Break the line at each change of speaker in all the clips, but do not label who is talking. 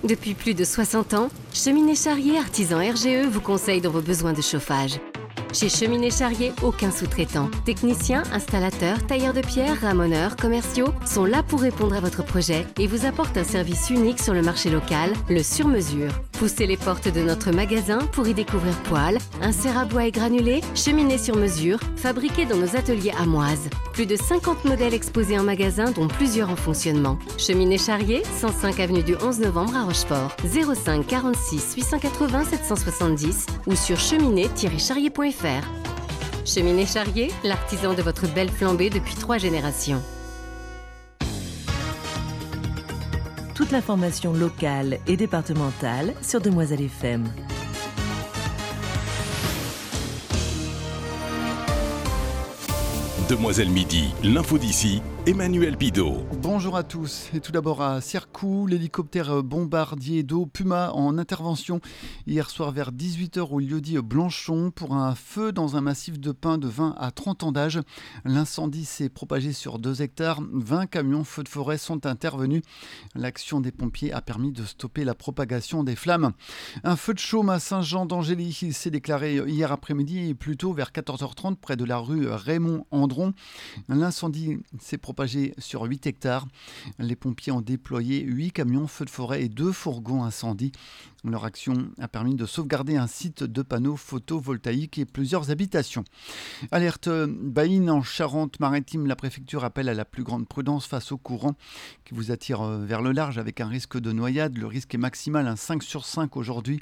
Depuis plus de 60 ans, Cheminée Charrier Artisan RGE vous conseille dans vos besoins de chauffage. Chez Cheminée Charrier, aucun sous-traitant. Techniciens, installateurs, tailleurs de pierre, ramoneurs, commerciaux sont là pour répondre à votre projet et vous apportent un service unique sur le marché local, le sur-mesure. Poussez les portes de notre magasin pour y découvrir poêles, inserts à bois et granulés, cheminées sur mesure, fabriquées dans nos ateliers amoises. Plus de 50 modèles exposés en magasin, dont plusieurs en fonctionnement. Cheminée Charrier, 105 avenue du 11 novembre à Rochefort. 05 46 880 770 ou sur cheminée-charrier.fr. Cheminée Charrier, l'artisan de votre belle flambée depuis 3 générations.
Toute l'information locale et départementale sur Demoiselle FM.
Demoiselle Midi, l'info d'ici, Emmanuel Bidot.
Bonjour à tous. Et tout d'abord à Cercoux, l'hélicoptère bombardier d'eau Puma en intervention hier soir vers 18h au lieu-dit Blanchon pour un feu dans un massif de pins de 20 à 30 ans d'âge. L'incendie s'est propagé sur 2 hectares. 20 camions feux de forêt sont intervenus. L'action des pompiers a permis de stopper la propagation des flammes. Un feu de chaume à Saint-Jean-d'Angély. Il s'est déclaré hier après-midi et plus tôt vers 14h30 près de la rue Raymond-Andron. L'incendie s'est propagé sur 8 hectares. Les pompiers ont déployé 8 camions feux de forêt et 2 fourgons incendie. Leur action a permis de sauvegarder un site de panneaux photovoltaïques et plusieurs habitations. Alerte Baïne en Charente-Maritime. La préfecture appelle à la plus grande prudence face au courant qui vous attire vers le large avec un risque de noyade. Le risque est maximal, un 5 sur 5 aujourd'hui.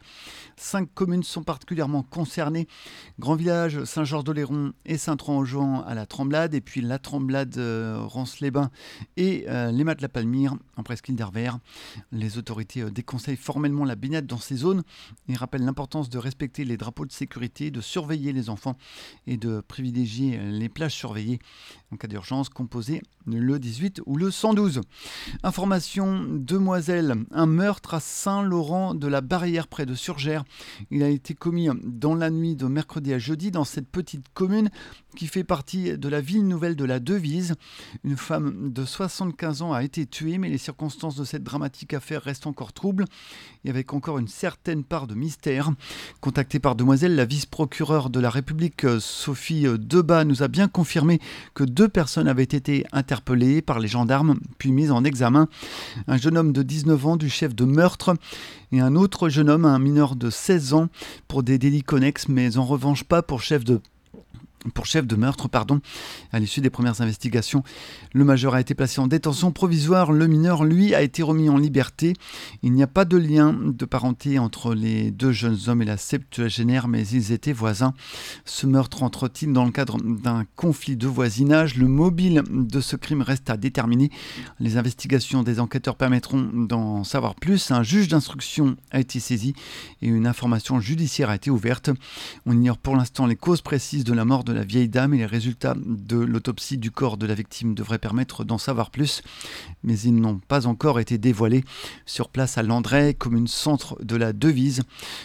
5 communes sont particulièrement concernées. Grand Village, Saint-Georges-d'Oléron et Saint-Tron-aux-Jouans à la Tremblade. Et puis la Tremblade, Rance-les-Bains et les Mats-de-la-Palmyre en presqu'île d'Arvers. Les autorités déconseillent formellement la baignade dans ces zones et rappellent l'importance de respecter les drapeaux de sécurité, de surveiller les enfants et de privilégier les plages surveillées. En cas d'urgence, composez le 18 ou le 112. Information Demoiselle, un meurtre à Saint-Laurent de la Barrière près de Surgères. Il a été commis dans la nuit de mercredi à jeudi dans cette petite commune qui fait partie de la ville nouvelle de la Devise. Une femme de 75 ans a été tuée, mais les circonstances de cette dramatique affaire restent encore troubles et avec encore une certaine part de mystère. Contactée par Demoiselle, la vice-procureure de la République, Sophie Debat, nous a bien confirmé que 2 personnes avaient été interpellées par les gendarmes, puis mises en examen. Un jeune homme de 19 ans du chef de meurtre et un autre jeune homme, un mineur de 16 ans, pour des délits connexes, mais en revanche pas pour chef de meurtre. À l'issue des premières investigations, le majeur a été placé en détention provisoire. Le mineur, lui, a été remis en liberté. Il n'y a pas de lien de parenté entre les 2 jeunes hommes et la septuagénaire, mais ils étaient voisins. Ce meurtre entre-t-il dans le cadre d'un conflit de voisinage? Le mobile de ce crime reste à déterminer. Les investigations des enquêteurs permettront d'en savoir plus. Un juge d'instruction a été saisi et une information judiciaire a été ouverte. On ignore pour l'instant les causes précises de la mort de la vieille dame et les résultats de l'autopsie du corps de la victime devraient permettre d'en savoir plus, mais ils n'ont pas encore été dévoilés. Sur place à Landré, commune centre de la Devise,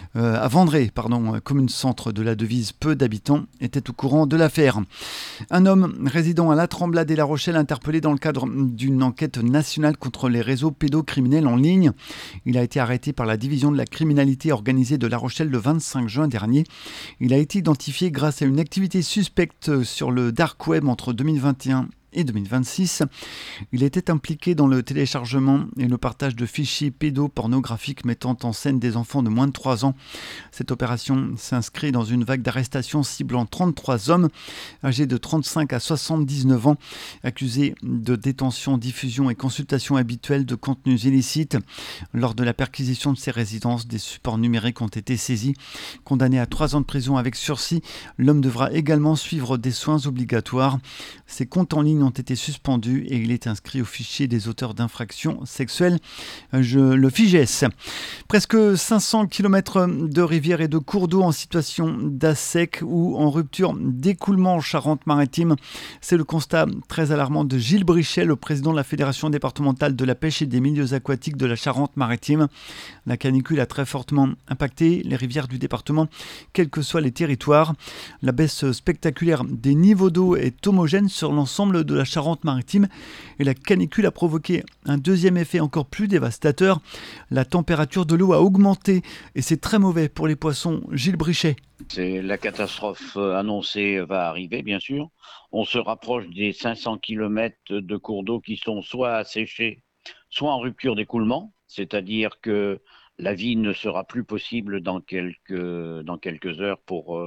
commune centre de la Devise, peu d'habitants étaient au courant de l'affaire. Un homme résidant à La Tremblade et La Rochelle interpellé dans le cadre d'une enquête nationale contre les réseaux pédocriminels en ligne. Il a été arrêté par la division de la criminalité organisée de La Rochelle le 25 juin dernier. Il a été identifié grâce à une activité suspecte sur le dark web entre 2021 et 2026. Il était impliqué dans le téléchargement et le partage de fichiers pédopornographiques mettant en scène des enfants de moins de 3 ans. Cette opération s'inscrit dans une vague d'arrestations ciblant 33 hommes âgés de 35 à 79 ans, accusés de détention, diffusion et consultation habituelle de contenus illicites. Lors de la perquisition de ces résidences, des supports numériques ont été saisis. Condamné à 3 ans de prison avec sursis, l'homme devra également suivre des soins obligatoires. Ses comptes en ligne ont été suspendus et il est inscrit au fichier des auteurs d'infractions sexuelles, le FIGES. Presque 500 km de rivières et de cours d'eau en situation d'assec ou en rupture d'écoulement en Charente-Maritime. C'est le constat très alarmant de Gilles Brichet, le président de la Fédération départementale de la pêche et des milieux aquatiques de la Charente-Maritime. La canicule a très fortement impacté les rivières du département, quels que soient les territoires. La baisse spectaculaire des niveaux d'eau est homogène sur l'ensemble de la Charente-Maritime. Et la canicule a provoqué un deuxième effet encore plus dévastateur. La température de l'eau a augmenté et c'est très mauvais pour les poissons. Gilles Brichet.
La catastrophe annoncée va arriver, bien sûr. On se rapproche des 500 km de cours d'eau qui sont soit asséchés, soit en rupture d'écoulement. C'est-à-dire que la vie ne sera plus possible dans quelques heures pour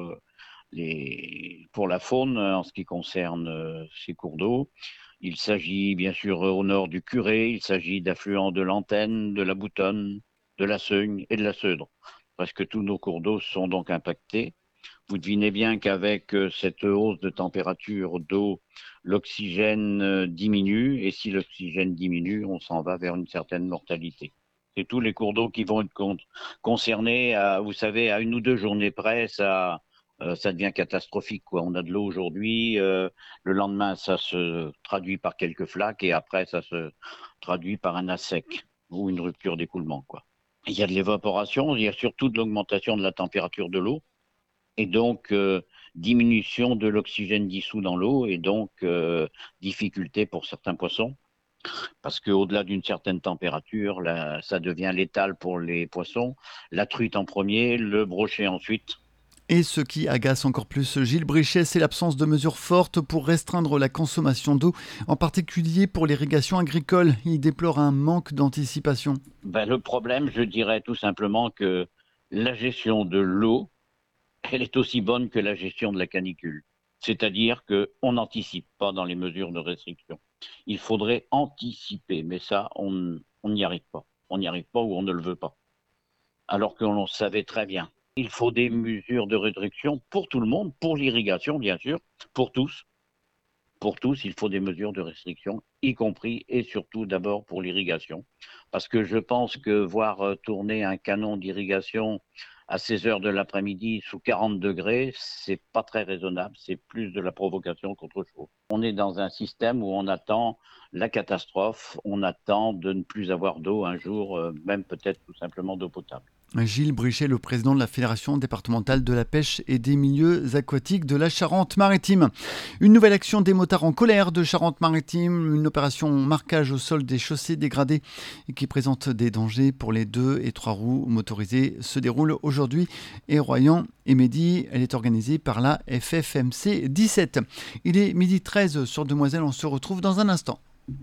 la faune en ce qui concerne ces cours d'eau. Il s'agit bien sûr au nord du Curé, il s'agit d'affluents de l'Antenne, de la Boutonne, de la Seugne et de la Seudre. Presque tous nos cours d'eau sont donc impactés. Vous devinez bien qu'avec cette hausse de température d'eau, l'oxygène diminue, et si l'oxygène diminue, on s'en va vers une certaine mortalité. C'est tous les cours d'eau qui vont être concernés, vous savez, à 1 ou 2 journées près, ça devient catastrophique, quoi. On a de l'eau aujourd'hui, le lendemain ça se traduit par quelques flaques, et après ça se traduit par un assec ou une rupture d'écoulement, quoi. Il y a de l'évaporation, il y a surtout de l'augmentation de la température de l'eau, et donc diminution de l'oxygène dissous dans l'eau, et donc difficulté pour certains poissons, parce qu'au-delà d'une certaine température, là, ça devient létal pour les poissons, la truite en premier, le brochet ensuite.
Et ce qui agace encore plus Gilles Brichet, c'est l'absence de mesures fortes pour restreindre la consommation d'eau, en particulier pour l'irrigation agricole. Il déplore un manque d'anticipation.
Le problème, je dirais tout simplement que la gestion de l'eau, elle est aussi bonne que la gestion de la canicule. C'est-à-dire qu'on n'anticipe pas dans les mesures de restriction. Il faudrait anticiper, mais ça, on n'y arrive pas. On n'y arrive pas ou on ne le veut pas. Alors qu'on le savait très bien. Il faut des mesures de restriction pour tout le monde, pour l'irrigation bien sûr, pour tous. Pour tous, il faut des mesures de restriction, y compris et surtout d'abord pour l'irrigation. Parce que je pense que voir tourner un canon d'irrigation à 16 heures de l'après-midi sous 40 degrés, c'est pas très raisonnable, c'est plus de la provocation qu'autre chose. On est dans un système où on attend la catastrophe, on attend de ne plus avoir d'eau un jour, même peut-être tout simplement d'eau potable.
Gilles Brichet, le président de la Fédération départementale de la pêche et des milieux aquatiques de la Charente-Maritime. Une nouvelle action des motards en colère de Charente-Maritime, une opération marquage au sol des chaussées dégradées qui présente des dangers pour les 2 et 3 roues motorisées se déroule aujourd'hui et Royan et Midi. Elle est organisée par la FFMC 17. Il est 12h13 sur Demoiselle, on se retrouve dans un instant.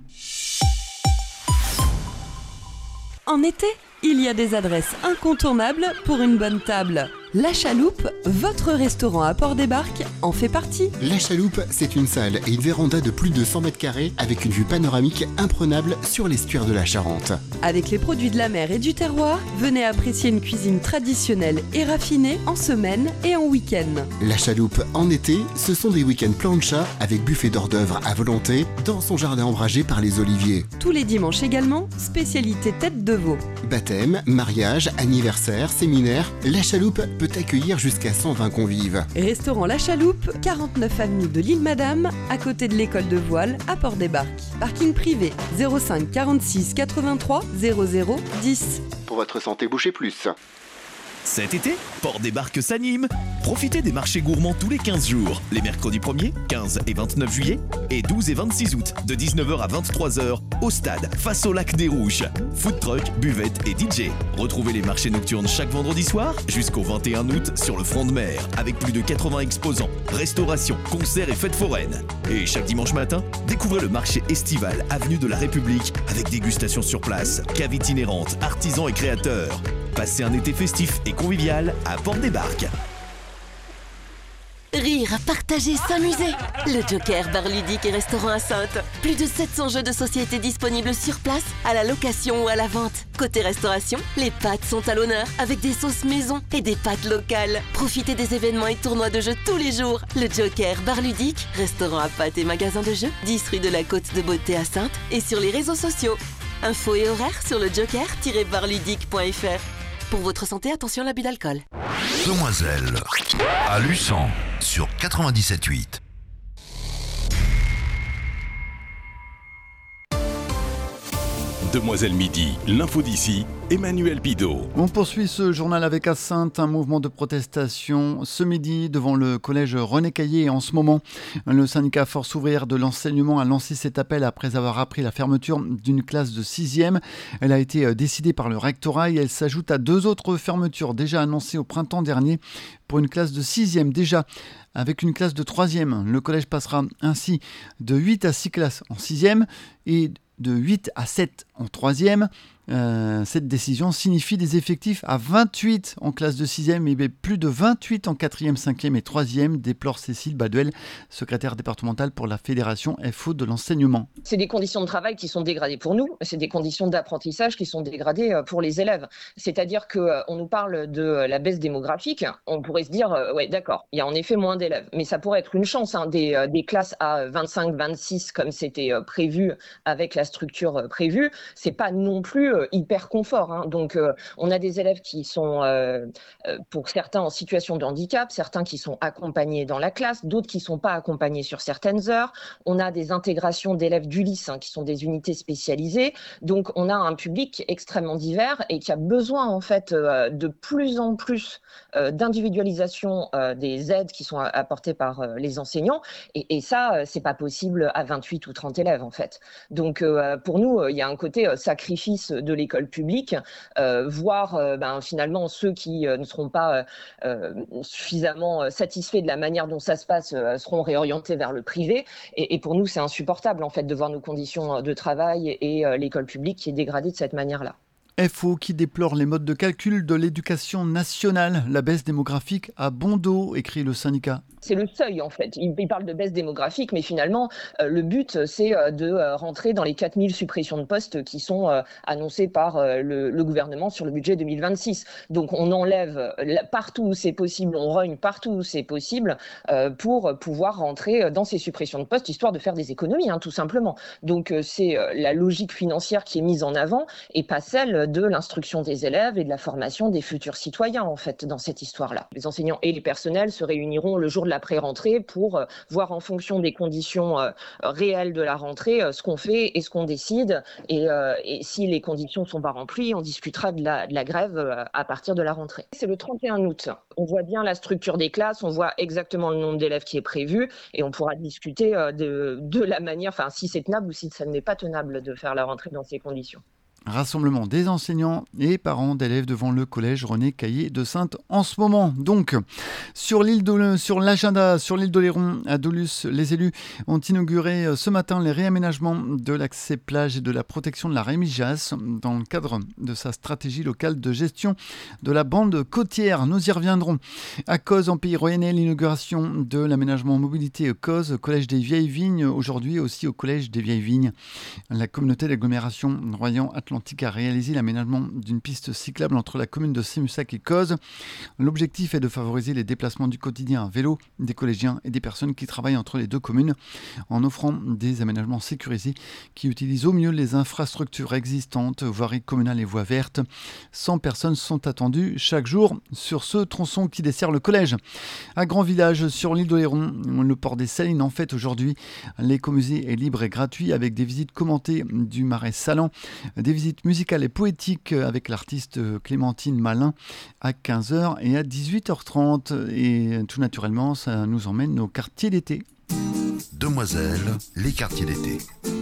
En été, il y a des adresses incontournables pour une bonne table. La Chaloupe, votre restaurant à Port-des-Barques, en fait partie.
La Chaloupe, c'est une salle et une véranda de plus de 100 mètres carrés avec une vue panoramique imprenable sur l'estuaire de la Charente.
Avec les produits de la mer et du terroir, venez apprécier une cuisine traditionnelle et raffinée en semaine et en week-end.
La Chaloupe, en été, ce sont des week-ends plancha avec buffet d'hors d'œuvre à volonté dans son jardin ombragé par les oliviers.
Tous les dimanches également, spécialité tête de veau.
Baptême, mariage, anniversaire, séminaire, La Chaloupe peut accueillir jusqu'à 120 convives.
Restaurant La Chaloupe, 49 avenue de l'Île Madame, à côté de l'école de voile à Port-des-Barques. Parking privé 05 46 83 00 10.
Pour votre santé, bouchez plus.
Cet été, Port-des-Barques s'anime. Profitez des marchés gourmands tous les 15 jours, les mercredis 1er, 15 et 29 juillet, et 12 et 26 août, de 19h à 23h, au stade, face au lac des Rouges. Food truck, buvette et DJ. Retrouvez les marchés nocturnes chaque vendredi soir, jusqu'au 21 août, sur le front de mer, avec plus de 80 exposants, restauration, concerts et fêtes foraines. Et chaque dimanche matin, découvrez le marché estival, avenue de la République, avec dégustation sur place, cave itinérante, artisans et créateurs. Passez un été festif et convivial à Port-des-Barques.
Rire, partager, s'amuser. Le Joker, bar ludique et restaurant à Saintes. Plus de 700 jeux de société disponibles sur place, à la location ou à la vente. Côté restauration, les pâtes sont à l'honneur avec des sauces maison et des pâtes locales. Profitez des événements et tournois de jeux tous les jours. Le Joker, bar ludique, restaurant à pâtes et magasin de jeux, 10 rue de la Côte de Beauté à Saintes et sur les réseaux sociaux. Infos et horaires sur le joker-barludique.fr. Pour votre santé, attention à l'abus d'alcool.
Demoiselle, à Luçon, sur 97.8.
Demoiselle Midi, l'info d'ici, Emmanuel Bidot.
On poursuit ce journal avec à Saintes, un mouvement de protestation ce midi devant le collège René Caillé. En ce moment, le syndicat Force ouvrière de l'enseignement a lancé cet appel après avoir appris la fermeture d'une classe de 6e. Elle a été décidée par le rectorat et elle s'ajoute à 2 autres fermetures déjà annoncées au printemps dernier pour une classe de 6e déjà. Avec une classe de 3e, le collège passera ainsi de 8 à 6 classes en 6e et de 8 à 7 en 3e. Cette décision signifie des effectifs à 28 en classe de 6e et plus de 28 en 4e, 5e et 3e, déplore Cécile Baduel, secrétaire départementale pour la Fédération FO de l'enseignement.
C'est des conditions de travail qui sont dégradées pour nous, c'est des conditions d'apprentissage qui sont dégradées pour les élèves. C'est-à-dire qu'on nous parle de la baisse démographique, on pourrait se dire, ouais d'accord, il y a en effet moins d'élèves, mais ça pourrait être une chance, des classes à 25, 26 comme c'était prévu avec la structure prévue, c'est pas non plus hyper confort. Donc on a des élèves qui sont pour certains en situation de handicap, certains qui sont accompagnés dans la classe, d'autres qui ne sont pas accompagnés sur certaines heures. On a des intégrations d'élèves d'ULIS qui sont des unités spécialisées. Donc on a un public extrêmement divers et qui a besoin en fait de plus en plus d'individualisation des aides qui sont apportées par les enseignants. Et ça, c'est pas possible à 28 ou 30 élèves en fait. Donc pour nous, il y a un côté sacrifice de l'école publique, voire finalement ceux qui ne seront pas suffisamment satisfaits de la manière dont ça se passe seront réorientés vers le privé. Et pour nous, c'est insupportable en fait de voir nos conditions de travail et l'école publique qui est dégradée de cette manière-là.
FO qui déplore les modes de calcul de l'éducation nationale. La baisse démographique a bon dos, écrit le syndicat.
C'est le seuil en fait. Il parle de baisse démographique, mais finalement, le but, c'est de rentrer dans les 4000 suppressions de postes qui sont annoncées par le gouvernement sur le budget 2026. Donc on enlève partout où c'est possible, on rogne partout où c'est possible pour pouvoir rentrer dans ces suppressions de postes, histoire de faire des économies, tout simplement. Donc c'est la logique financière qui est mise en avant et pas celle de l'instruction des élèves et de la formation des futurs citoyens en fait dans cette histoire-là. Les enseignants et les personnels se réuniront le jour de la pré-rentrée pour voir en fonction des conditions réelles de la rentrée ce qu'on fait et ce qu'on décide et si les conditions ne sont pas remplies, on discutera de la grève à partir de la rentrée. C'est le 31 août. On voit bien la structure des classes, on voit exactement le nombre d'élèves qui est prévu et on pourra discuter de la manière, si c'est tenable ou si ça n'est pas tenable de faire la rentrée dans ces conditions.
Rassemblement des enseignants et parents d'élèves devant le collège René Caillé de Saintes en ce moment. Donc, sur l'agenda, sur l'île d'Oléron, à Dolusse, les élus ont inauguré ce matin les réaménagements de l'accès plage et de la protection de la Rémigeasse dans le cadre de sa stratégie locale de gestion de la bande côtière. Nous y reviendrons. À Cozes, en Pays Royennais, l'inauguration de l'aménagement mobilité Cozes, collège des Vieilles Vignes, aujourd'hui aussi au collège des Vieilles Vignes. La communauté d'agglomération Royan-Atlantique a réalisé l'aménagement d'une piste cyclable entre la commune de Sémussac et Cozes. L'objectif est de favoriser les déplacements du quotidien à vélo des collégiens et des personnes qui travaillent entre les deux communes en offrant des aménagements sécurisés qui utilisent au mieux les infrastructures existantes, voiries communales et voies vertes. 100 personnes sont attendues chaque jour sur ce tronçon qui dessert le collège. À Grand Village, sur l'île d'Oléron, le port des Salines en fête aujourd'hui. L'écomusée est libre et gratuit avec des visites commentées du Marais Salan, des visites musicales et poétiques avec l'artiste Clémentine Malin à 15h et à 18h30. Et tout naturellement, ça nous emmène au quartier d'été.
Demoiselle, les quartiers d'été.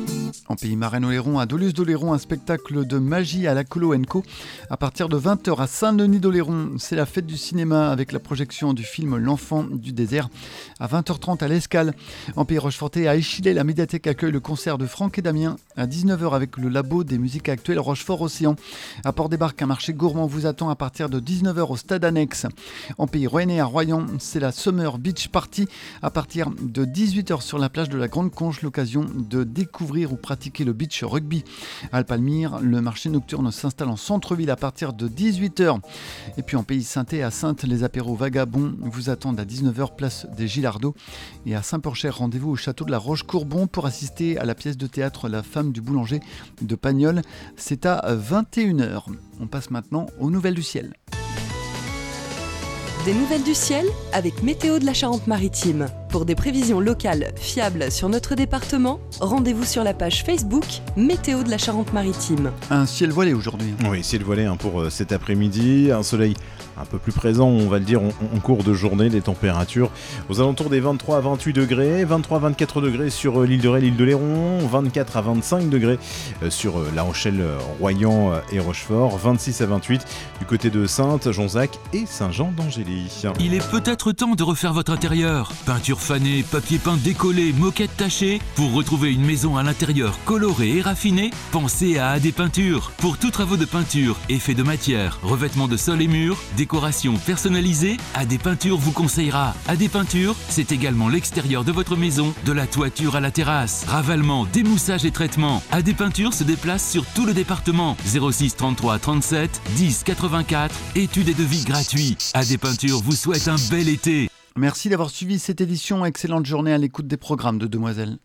En Pays Marais-Oléron, à Dolusse-d'Oléron, un spectacle de magie à la Colo & Co. À partir de 20h à Saint-Denis-d'Oléron, c'est la fête du cinéma avec la projection du film L'Enfant du désert. À 20h30 à l'Escale. En Pays Rochefortais, à Échillais, la médiathèque accueille le concert de Franck et Damien. À 19h avec le labo des musiques actuelles Rochefort-Océan. À Port-des-Barques, un marché gourmand vous attend à partir de 19h au stade annexe. En Pays Royennais, à Royan, c'est la Summer Beach Party. À partir de 18h sur la plage de la Grande Conche, l'occasion de découvrir ou pratiquer le beach rugby. À Alpalmire, le marché nocturne s'installe en centre-ville à partir de 18h. Et puis en Pays Saintais, à Saintes, les apéros vagabonds vous attendent à 19h, place des Gilardeaux. Et à Saint-Porcher, rendez-vous au château de la Roche-Courbon pour assister à la pièce de théâtre La femme du boulanger de Pagnol. C'est à 21h. On passe maintenant aux nouvelles du ciel.
Des nouvelles du ciel avec Météo de la Charente-Maritime. Pour des prévisions locales fiables sur notre département, rendez-vous sur la page Facebook Météo de la Charente-Maritime.
Un ciel voilé aujourd'hui.
Oui, ciel voilé pour cet après-midi, un soleil un peu plus présent, on va le dire, en cours de journée, les températures aux alentours des 23 à 28 degrés, 23 à 24 degrés sur l'île de Ré, l'île de Léron, 24 à 25 degrés sur La Rochelle, Royan et Rochefort, 26 à 28 du côté de Sainte, Jonzac et Saint-Jean-d'Angély.
Il est peut-être temps de refaire votre intérieur. Peinture fanée, papier peint décollé, moquette tachée. Pour retrouver une maison à l'intérieur colorée et raffinée, pensez à AD Peinture. Pour tous travaux de peinture, effets de matière, revêtement de sol et murs, décoration personnalisée, AD Peinture vous conseillera. AD Peinture, c'est également l'extérieur de votre maison, de la toiture à la terrasse. Ravalement, démoussage et traitement. AD Peinture se déplace sur tout le département. 06 33 37 10 84. Études et devis gratuits. AD Peinture vous souhaite un bel été.
Merci d'avoir suivi cette édition. Excellente journée à l'écoute des programmes de Demoiselles.